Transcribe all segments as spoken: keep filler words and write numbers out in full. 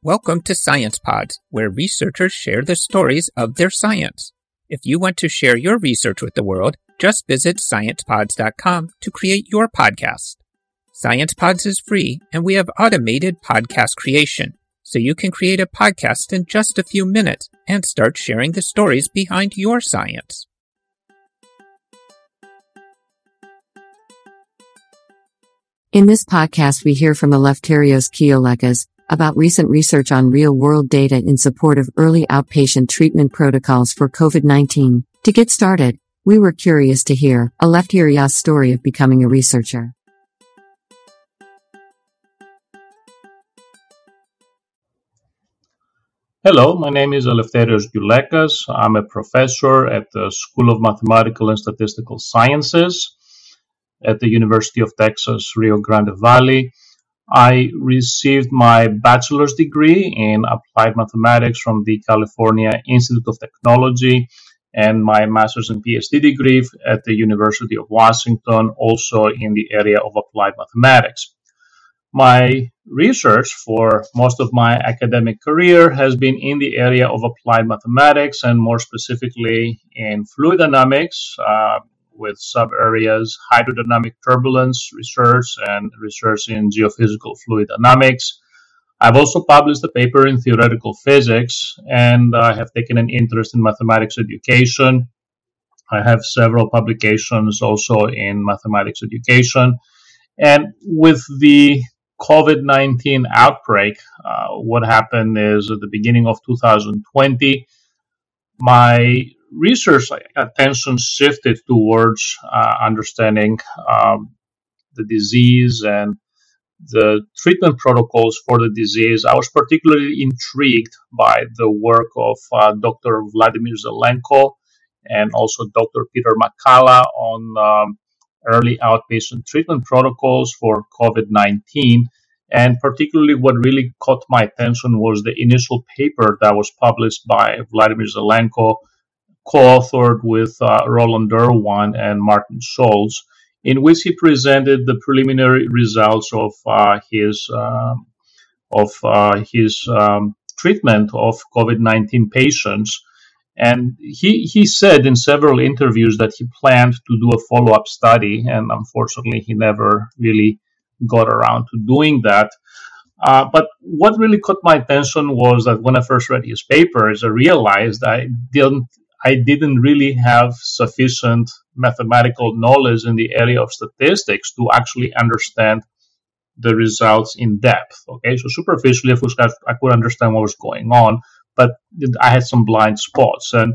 Welcome to Science Pods, where researchers share the stories of their science. If you want to share your research with the world, just visit science pods dot com to create your podcast. Science Pods is free, and we have automated podcast creation, so you can create a podcast in just a few minutes and start sharing the stories behind your science. In this podcast, we hear from Eleftherios Kiolekas about recent research on real-world data in support of early outpatient treatment protocols for COVID nineteen. To get started, we were curious to hear Eleftherios' story of becoming a researcher. Hello, my name is Eleftherios Kiolekas. I'm a professor at the School of Mathematical and Statistical Sciences at the University of Texas, Rio Grande Valley. I received my bachelor's degree in applied mathematics from the California Institute of Technology and my master's and PhD degree at the University of Washington, also in the area of applied mathematics. My research for most of my academic career has been in the area of applied mathematics and more specifically in fluid dynamics, uh, with sub-areas hydrodynamic turbulence research and research in geophysical fluid dynamics. I've also published a paper in theoretical physics, and I have taken an interest in mathematics education. I have several publications also in mathematics education. And with the COVID nineteen outbreak, uh, what happened is at the beginning of two thousand twenty, my research attention shifted towards uh, understanding um, the disease and the treatment protocols for the disease. I was particularly intrigued by the work of uh, Doctor Vladimir Zelenko and also Doctor Peter McCullough on um, early outpatient treatment protocols for COVID nineteen. And particularly what really caught my attention was the initial paper that was published by Vladimir Zelenko, co-authored with uh, Roland Irwin and Martin Schulz, in which he presented the preliminary results of uh, his uh, of uh, his um, treatment of COVID nineteen patients. And he he said in several interviews that he planned to do a follow-up study, and unfortunately he never really got around to doing that. Uh, but what really caught my attention was that when I first read his papers, I realized I didn't I didn't really have sufficient mathematical knowledge in the area of statistics to actually understand the results in depth. Okay, so superficially, of course, I could understand what was going on, but I had some blind spots. And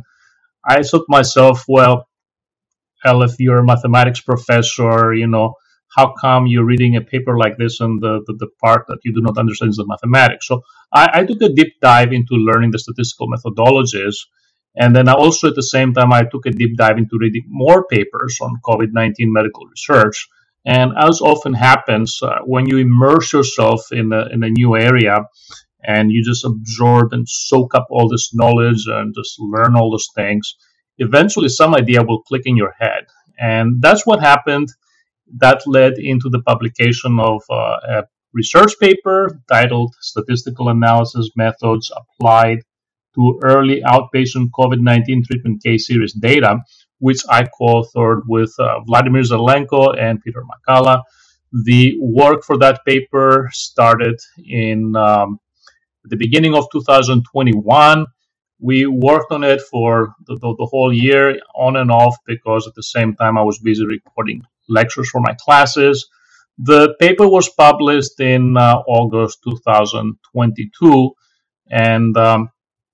I thought to myself, well, hell, if you're a mathematics professor, you know, how come you're reading a paper like this and the, the, the part that you do not understand is the mathematics? So I, I took a deep dive into learning the statistical methodologies. And then I also, at the same time, I took a deep dive into reading more papers on COVID nineteen medical research. And as often happens, uh, when you immerse yourself in a, in a new area and you just absorb and soak up all this knowledge and just learn all those things, eventually some idea will click in your head. And that's what happened. That led into the publication of uh, a research paper titled Statistical Analysis Methods Applied to Early Outpatient COVID nineteen Treatment Case Series Data, which I co-authored with uh, Vladimir Zelenko and Peter McCullough. The work for that paper started in um, the beginning of two thousand twenty-one. We worked on it for the, the, the whole year, on and off, because at the same time I was busy recording lectures for my classes. The paper was published in uh, August two thousand twenty-two, and um,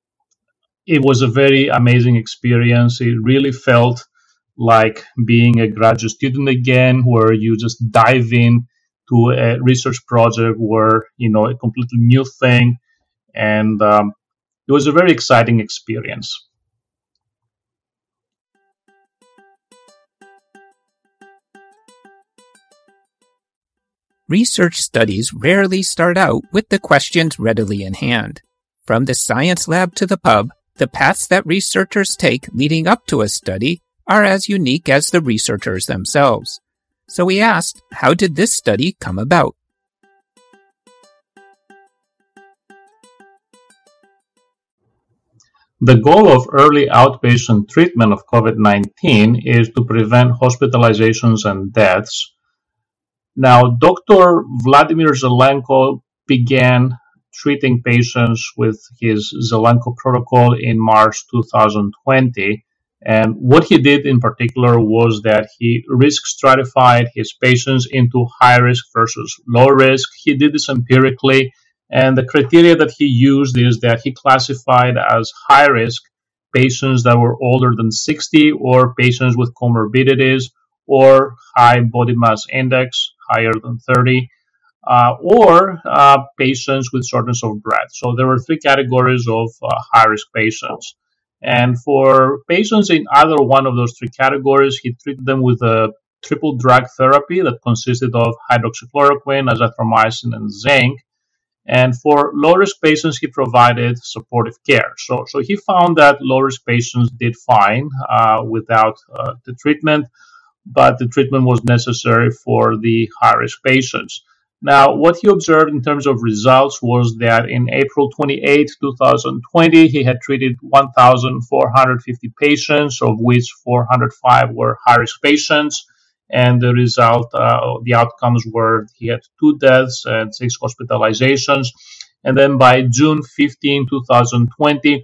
it was a very amazing experience. It really felt like being a graduate student again, where you just dive in to a research project where, you know, a completely new thing. And um, it was a very exciting experience. Research studies rarely start out with the questions readily in hand. From the science lab to the pub, the paths that researchers take leading up to a study are as unique as the researchers themselves. So we asked, how did this study come about? The goal of early outpatient treatment of COVID nineteen is to prevent hospitalizations and deaths. Now, Doctor Vladimir Zelenko began treating patients with his Zelenko protocol in March two thousand twenty. And what he did in particular was that he risk stratified his patients into high risk versus low risk. He did this empirically. And the criteria that he used is that he classified as high risk patients that were older than sixty, or patients with comorbidities or high body mass index higher than thirty, uh, or uh, patients with shortness of breath. So there were three categories of uh, high risk patients. And for patients in either one of those three categories, he treated them with a triple drug therapy that consisted of hydroxychloroquine, azithromycin, and zinc. And for low-risk patients, he provided supportive care. So, so he found that low-risk patients did fine uh, without uh, the treatment, but the treatment was necessary for the high-risk patients. Now, what he observed in terms of results was that in April twenty-eighth, twenty twenty, he had treated one thousand four hundred fifty patients, of which four hundred five were high-risk patients. And the result, uh, the outcomes were he had two deaths and six hospitalizations. And then by June fifteenth, twenty twenty,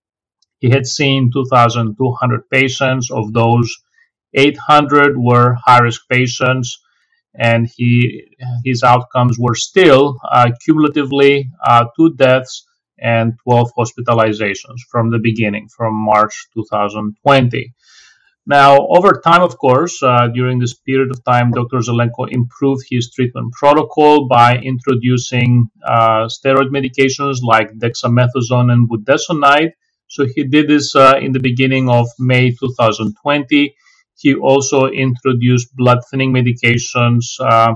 he had seen two thousand two hundred patients. Of those, eight hundred were high-risk patients. And he his outcomes were still uh, cumulatively uh, two deaths and twelve hospitalizations from the beginning, from March twenty twenty. Now, over time, of course, uh, during this period of time, Doctor Zelenko improved his treatment protocol by introducing uh, steroid medications like dexamethasone and budesonide. So he did this uh, in the beginning of May twenty twenty. He also introduced blood thinning medications uh,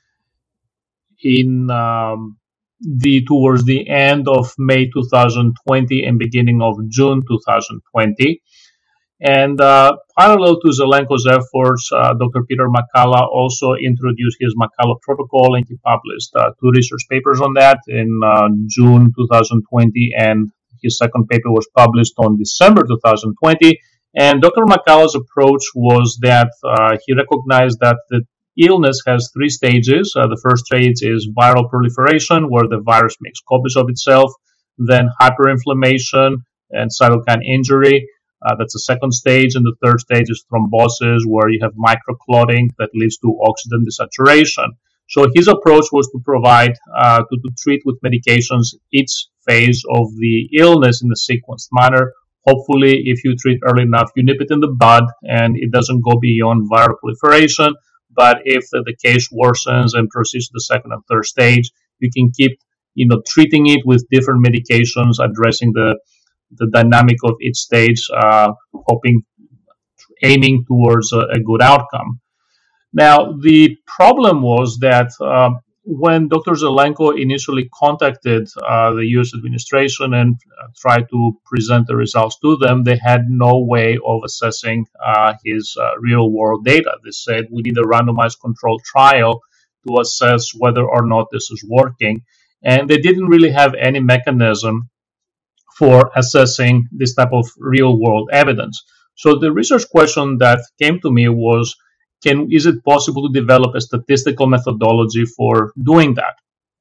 in um, the towards the end of May twenty twenty and beginning of June twenty twenty. And uh, parallel to Zelenko's efforts, uh, Doctor Peter McCullough also introduced his McCullough protocol, and he published uh, two research papers on that in uh, June twenty twenty, and his second paper was published on December twenty twenty. And Doctor McCullough's approach was that uh, he recognized that the illness has three stages. Uh, the first stage is viral proliferation, where the virus makes copies of itself, then hyperinflammation and cytokine injury. Uh, that's the second stage, and the third stage is thrombosis, where you have microclotting that leads to oxygen desaturation. So his approach was to provide, uh, to, to treat with medications each phase of the illness in a sequenced manner. Hopefully, if you treat early enough, you nip it in the bud, and it doesn't go beyond viral proliferation. But if the, the case worsens and proceeds to the second and third stage, you can keep, you know, treating it with different medications, addressing the the dynamic of each stage, uh, hoping, aiming towards a, a good outcome. Now, the problem was that uh, when Doctor Zelenko initially contacted uh, the U S administration and uh, tried to present the results to them, they had no way of assessing uh, his uh, real-world data. They said, we need a randomized controlled trial to assess whether or not this is working. And they didn't really have any mechanism for assessing this type of real-world evidence. So the research question that came to me was, can is it possible to develop a statistical methodology for doing that?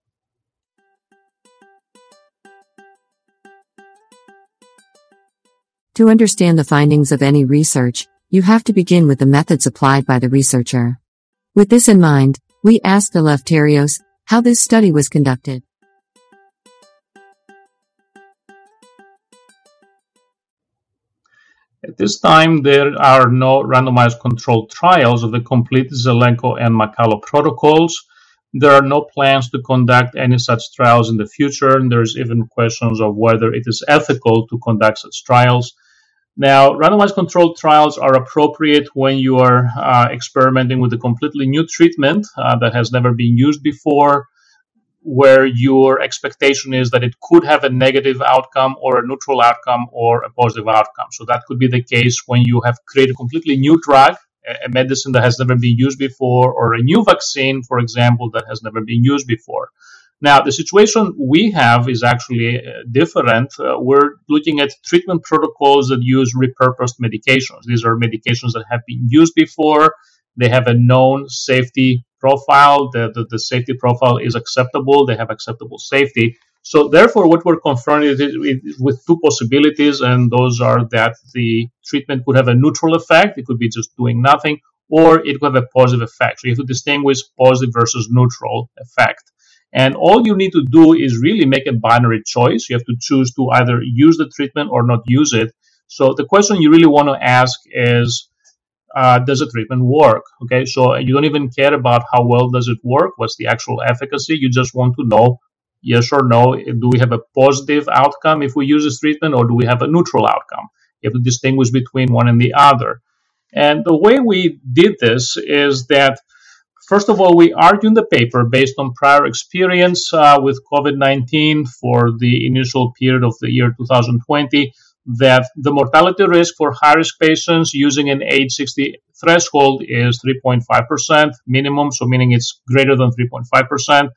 To understand the findings of any research, you have to begin with the methods applied by the researcher. With this in mind, we asked Eleftherios how this study was conducted. At this time, there are no randomized controlled trials of the complete Zelenko and McCullough protocols. There are no plans to conduct any such trials in the future, and there's even questions of whether it is ethical to conduct such trials. Now, randomized controlled trials are appropriate when you are uh, experimenting with a completely new treatment uh, that has never been used before, where your expectation is that it could have a negative outcome or a neutral outcome or a positive outcome. So that could be the case when you have created a completely new drug, a medicine that has never been used before, or a new vaccine, for example, that has never been used before. Now, the situation we have is actually uh, different. Uh, we're looking at treatment protocols that use repurposed medications. These are medications that have been used before. They have a known safety profile. The, the, the safety profile is acceptable. They have acceptable safety. So therefore, what we're confronted with, with two possibilities, and those are that the treatment could have a neutral effect. It could be just doing nothing, or it could have a positive effect. So you have to distinguish positive versus neutral effect. And all you need to do is really make a binary choice. You have to choose to either use the treatment or not use it. So the question you really want to ask is, uh, does the treatment work? Okay, so you don't even care about how well does it work, what's the actual efficacy. You just want to know, yes or no, do we have a positive outcome if we use this treatment, or do we have a neutral outcome? You have to distinguish between one and the other. And the way we did this is that, first of all, we argue in the paper based on prior experience uh, with COVID nineteen for the initial period of the year two thousand twenty that the mortality risk for high-risk patients using an age sixty threshold is three point five percent minimum, so meaning it's greater than three point five percent.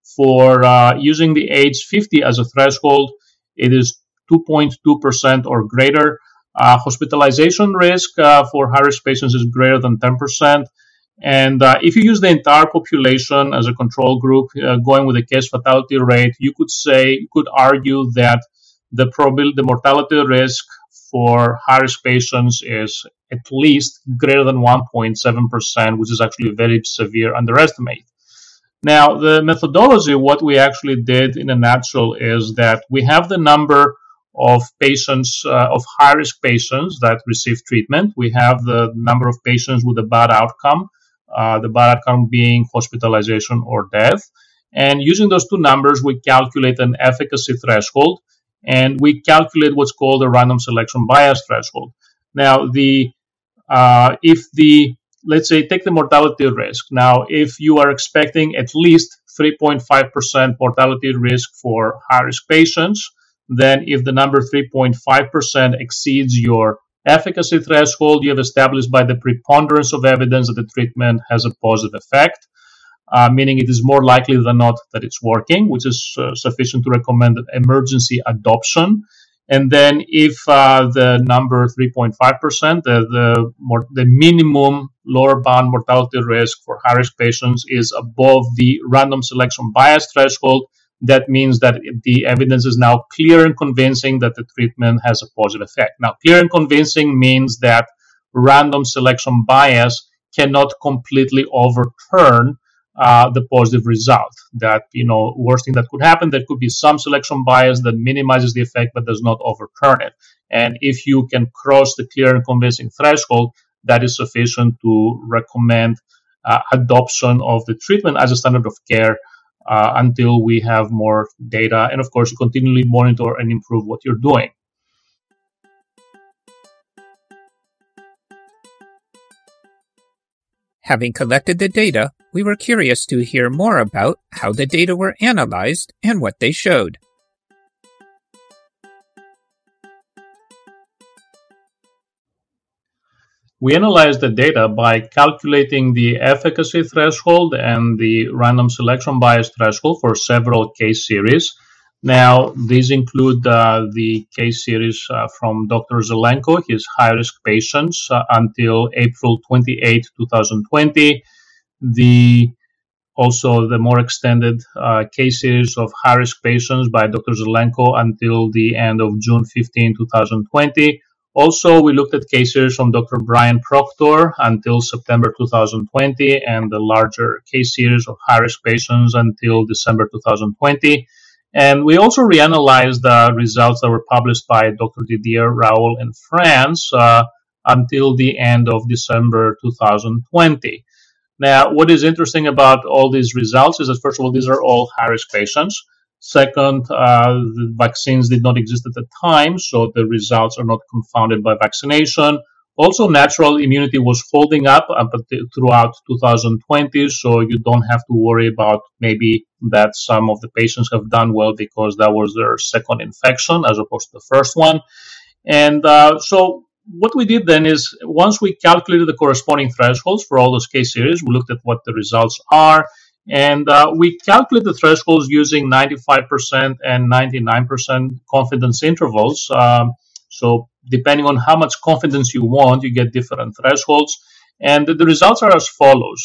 For uh, using the age fifty as a threshold, it is two point two percent or greater. Uh, hospitalization risk uh, for high-risk patients is greater than ten percent. And uh, if you use the entire population as a control group, uh, going with a case fatality rate, you could say, you could argue that the probabil- the mortality risk for high-risk patients is at least greater than one point seven percent, which is actually a very severe underestimate. Now, the methodology, what we actually did in a nutshell is that we have the number of patients, uh, of high-risk patients that receive treatment. We have the number of patients with a bad outcome. Uh, the bad outcome being hospitalization or death. And using those two numbers, we calculate an efficacy threshold, and we calculate what's called a random selection bias threshold. Now, the uh, if the, let's say, take the mortality risk. Now, if you are expecting at least three point five percent mortality risk for high-risk patients, then if the number three point five percent exceeds your efficacy threshold, you have established by the preponderance of evidence that the treatment has a positive effect, uh, meaning it is more likely than not that it's working, which is uh, sufficient to recommend emergency adoption. And then if uh, the number three point five percent, the, the, more, the minimum lower bound mortality risk for high-risk patients is above the random selection bias threshold, that means that the evidence is now clear and convincing that the treatment has a positive effect. Now, clear and convincing means that random selection bias cannot completely overturn uh, the positive result. That, you know, worst thing that could happen, there could be some selection bias that minimizes the effect but does not overturn it. And if you can cross the clear and convincing threshold, that is sufficient to recommend uh, adoption of the treatment as a standard of care Uh, until we have more data. And of course, you continually monitor and improve what you're doing. Having collected the data, we were curious to hear more about how the data were analyzed and what they showed. We analyzed the data by calculating the efficacy threshold and the random selection bias threshold for several case series. Now, these include uh, the case series uh, from Doctor Zelenko, his high-risk patients uh, until April twenty-eighth, twenty twenty. The also the more extended uh, case series of high-risk patients by Doctor Zelenko until the end of June fifteenth, twenty twenty. Also, we looked at case series from Doctor Brian Proctor until September twenty twenty, and the larger case series of high-risk patients until December twenty twenty. And we also reanalyzed the results that were published by Doctor Didier Raoul in France uh, until the end of December twenty twenty. Now, what is interesting about all these results is that, first of all, these are all high-risk patients. Second, uh, the vaccines did not exist at the time, so the results are not confounded by vaccination. Also, natural immunity was holding up throughout twenty twenty, so you don't have to worry about maybe that some of the patients have done well because that was their second infection as opposed to the first one. And uh, so what we did then is, once we calculated the corresponding thresholds for all those case series, we looked at what the results are, And uh, we calculate the thresholds using ninety-five percent and ninety-nine percent confidence intervals. Um, so depending on how much confidence you want, you get different thresholds. And the, the results are as follows.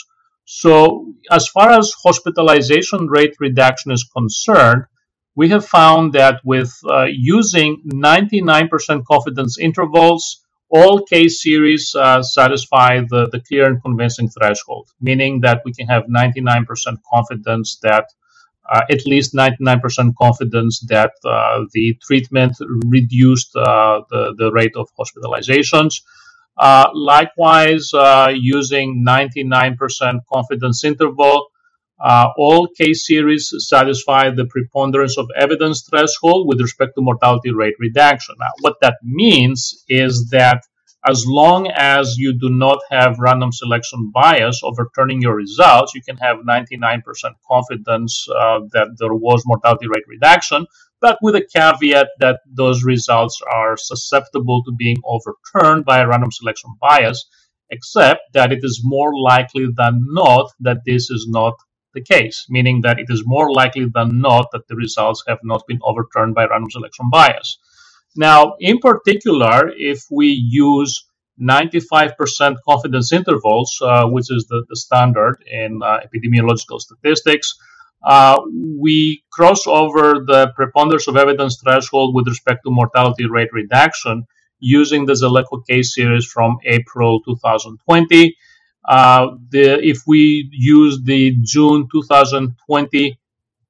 So as far as hospitalization rate reduction is concerned, we have found that with uh, using ninety-nine percent confidence intervals, all case series uh, satisfy the, the clear and convincing threshold, meaning that we can have ninety-nine percent confidence that, uh, at least ninety-nine percent confidence that uh, the treatment reduced uh, the, the rate of hospitalizations. Uh, likewise, uh, using ninety-nine percent confidence interval, uh, all case series satisfy the preponderance of evidence threshold with respect to mortality rate reduction. Now, what that means is that as long as you do not have random selection bias overturning your results, you can have ninety-nine percent confidence uh, that there was mortality rate reduction, but with a caveat that those results are susceptible to being overturned by a random selection bias, except that it is more likely than not that this is not the case, meaning that it is more likely than not that the results have not been overturned by random selection bias. Now, in particular, if we use ninety-five percent confidence intervals, uh, which is the, the standard in uh, epidemiological statistics, uh, we cross over the preponderance of evidence threshold with respect to mortality rate reduction using the Zeleco case series from April two thousand twenty. Uh, the, if we use the June two thousand twenty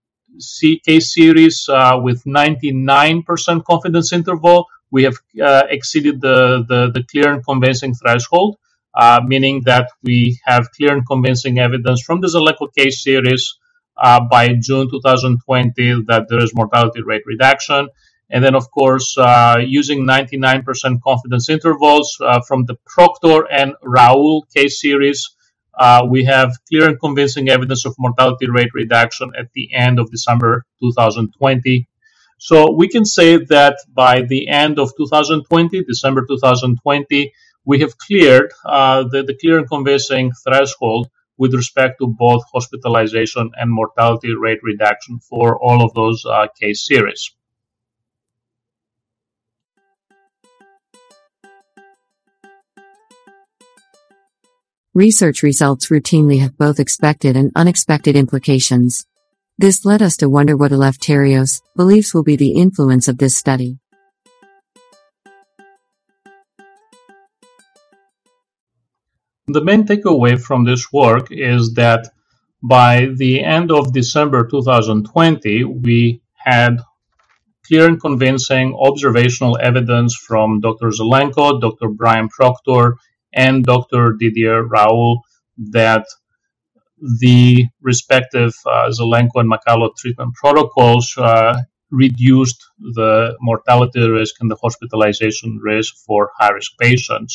C case series uh, with ninety-nine percent confidence interval, we have uh, exceeded the, the, the clear and convincing threshold, uh, meaning that we have clear and convincing evidence from the Zeleco case series uh, by June two thousand twenty that there is mortality rate reduction. And then, of course, uh, using ninety-nine percent confidence intervals uh, from the Proctor and Raoul case series, Uh, we have clear and convincing evidence of mortality rate reduction at the end of December two thousand twenty. So we can say that by the end of two thousand twenty, December two thousand twenty, we have cleared uh, the, the clear and convincing threshold with respect to both hospitalization and mortality rate reduction for all of those uh, case series. Research results routinely have both expected and unexpected implications. This led us to wonder what Eleftherios believes will be the influence of this study. The main takeaway from this work is that by the end of December two thousand twenty, we had clear and convincing observational evidence from Doctor Zelenko, Doctor Brian Proctor, and Doctor Didier Raoul that the respective uh, Zelenko and Macalo treatment protocols uh, reduced the mortality risk and the hospitalization risk for high-risk patients.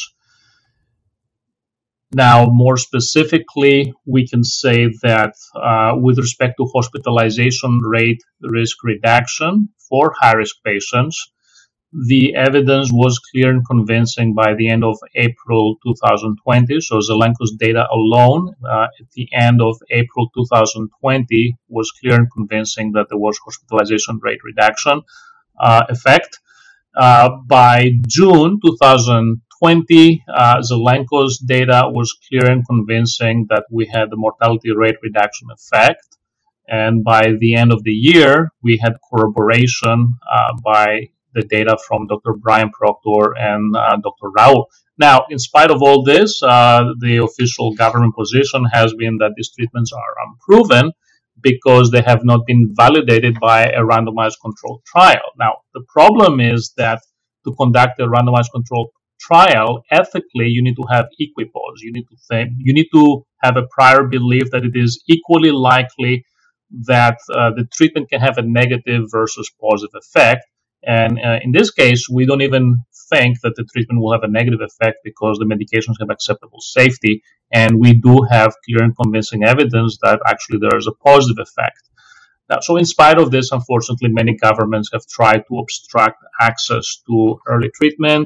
Now, more specifically, we can say that uh, with respect to hospitalization rate risk reduction for high-risk patients, the evidence was clear and convincing by the end of April two thousand twenty. So Zelenko's data alone uh, at the end of April two thousand twenty was clear and convincing that there was hospitalization rate reduction uh, effect. Uh, by June two thousand twenty, uh, Zelenko's data was clear and convincing that we had the mortality rate reduction effect. And by the end of the year, we had corroboration uh, by the data from Doctor Brian Proctor and uh, Doctor Raoul. Now, in spite of all this, uh, the official government position has been that these treatments are unproven because they have not been validated by a randomized controlled trial. Now, the problem is that to conduct a randomized controlled trial, ethically, you need to have equipoise. You need to think, you need to have a prior belief that it is equally likely that uh, the treatment can have a negative versus positive effect. And uh, in this case, we don't even think that the treatment will have a negative effect because the medications have acceptable safety. And we do have clear and convincing evidence that actually there is a positive effect. Now, so in spite of this, unfortunately, many governments have tried to obstruct access to early treatment.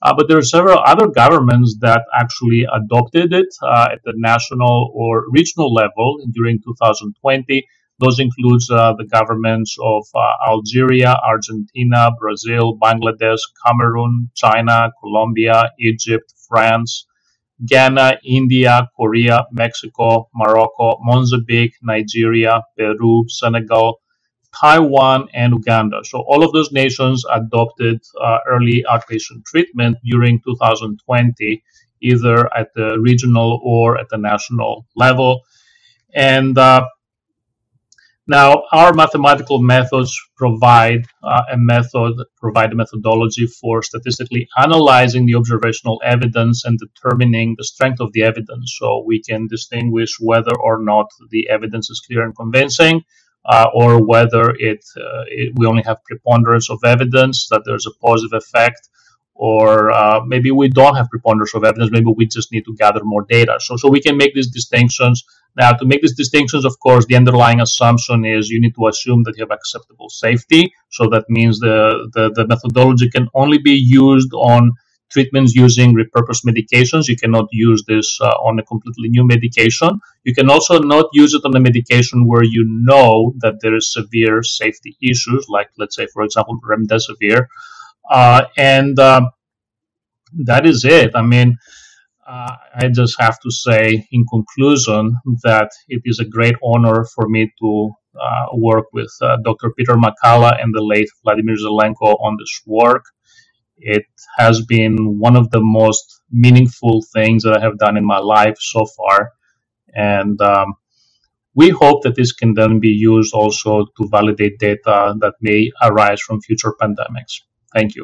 Uh, but there are several other governments that actually adopted it uh, at the national or regional level during two thousand twenty. Those include uh, the governments of uh, Algeria, Argentina, Brazil, Bangladesh, Cameroon, China, Colombia, Egypt, France, Ghana, India, Korea, Mexico, Morocco, Mozambique, Nigeria, Peru, Senegal, Taiwan, and Uganda. So all of those nations adopted uh, early outpatient treatment during two thousand twenty, either at the regional or at the national level. And uh, now our mathematical methods provide uh, a method, provide a methodology for statistically analyzing the observational evidence and determining the strength of the evidence. So we can distinguish whether or not the evidence is clear and convincing, Uh, or whether it, uh, it we only have preponderance of evidence that there's a positive effect, or uh, maybe we don't have preponderance of evidence. Maybe we just need to gather more data. So, so we can make these distinctions. Now, to make these distinctions, of course, the underlying assumption is you need to assume that you have acceptable safety. So that means the the, the methodology can only be used on treatments using repurposed medications. You cannot use this uh, on a completely new medication. You can also not use it on a medication where you know that there is severe safety issues, like, let's say, for example, remdesivir. Uh, and uh, that is it. I mean, uh, I just have to say, in conclusion, that it is a great honor for me to uh, work with uh, Doctor Peter McCullough and the late Vladimir Zelenko on this work. It has been one of the most meaningful things that I have done in my life so far. And um, we hope that this can then be used also to validate data that may arise from future pandemics. Thank you.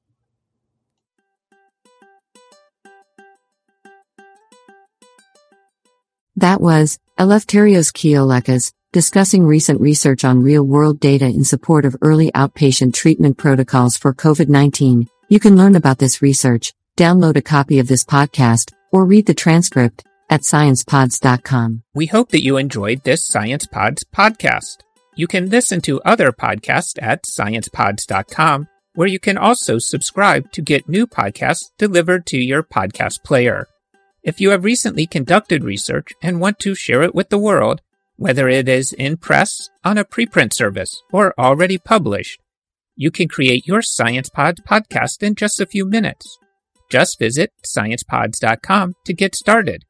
That was Eleftherios Kiolekas discussing recent research on real-world data in support of early outpatient treatment protocols for COVID nineteen. You can learn about this research, download a copy of this podcast, or read the transcript at science pods dot com. We hope that you enjoyed this SciencePods podcast. You can listen to other podcasts at science pods dot com, where you can also subscribe to get new podcasts delivered to your podcast player. If you have recently conducted research and want to share it with the world, whether it is in press, on a preprint service, or already published, you can create your SciencePod podcast in just a few minutes. Just visit science pods dot com to get started.